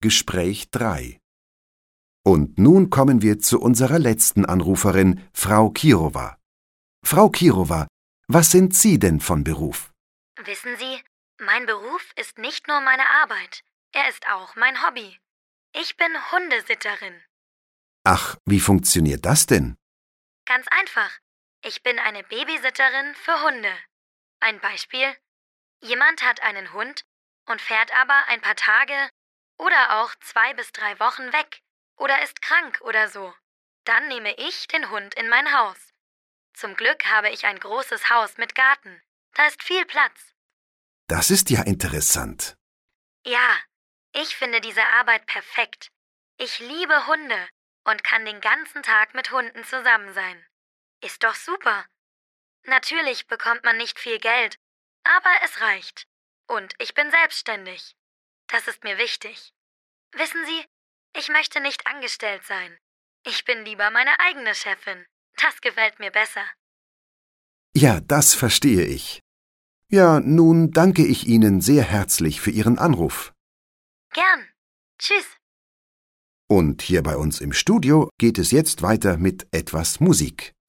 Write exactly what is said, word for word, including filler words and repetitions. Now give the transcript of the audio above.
Gespräch drei. Und nun kommen wir zu unserer letzten Anruferin, Frau Kirova. Frau Kirova, was sind Sie denn von Beruf? Wissen Sie, mein Beruf ist nicht nur meine Arbeit, er ist auch mein Hobby. Ich bin Hundesitterin. Ach, wie funktioniert das denn? Ganz einfach. Ich bin eine Babysitterin für Hunde. Ein Beispiel: Jemand hat einen Hund und fährt aber ein paar Tage oder auch zwei bis drei Wochen weg oder ist krank oder so. Dann nehme ich den Hund in mein Haus. Zum Glück habe ich ein großes Haus mit Garten. Da ist viel Platz. Das ist ja interessant. Ja, ich finde diese Arbeit perfekt. Ich liebe Hunde und kann den ganzen Tag mit Hunden zusammen sein. Ist doch super. Natürlich bekommt man nicht viel Geld, aber es reicht. Und ich bin selbstständig. Das ist mir wichtig. Wissen Sie, ich möchte nicht angestellt sein. Ich bin lieber meine eigene Chefin. Das gefällt mir besser. Ja, das verstehe ich. Ja, nun danke ich Ihnen sehr herzlich für Ihren Anruf. Gern. Tschüss. Und hier bei uns im Studio geht es jetzt weiter mit etwas Musik.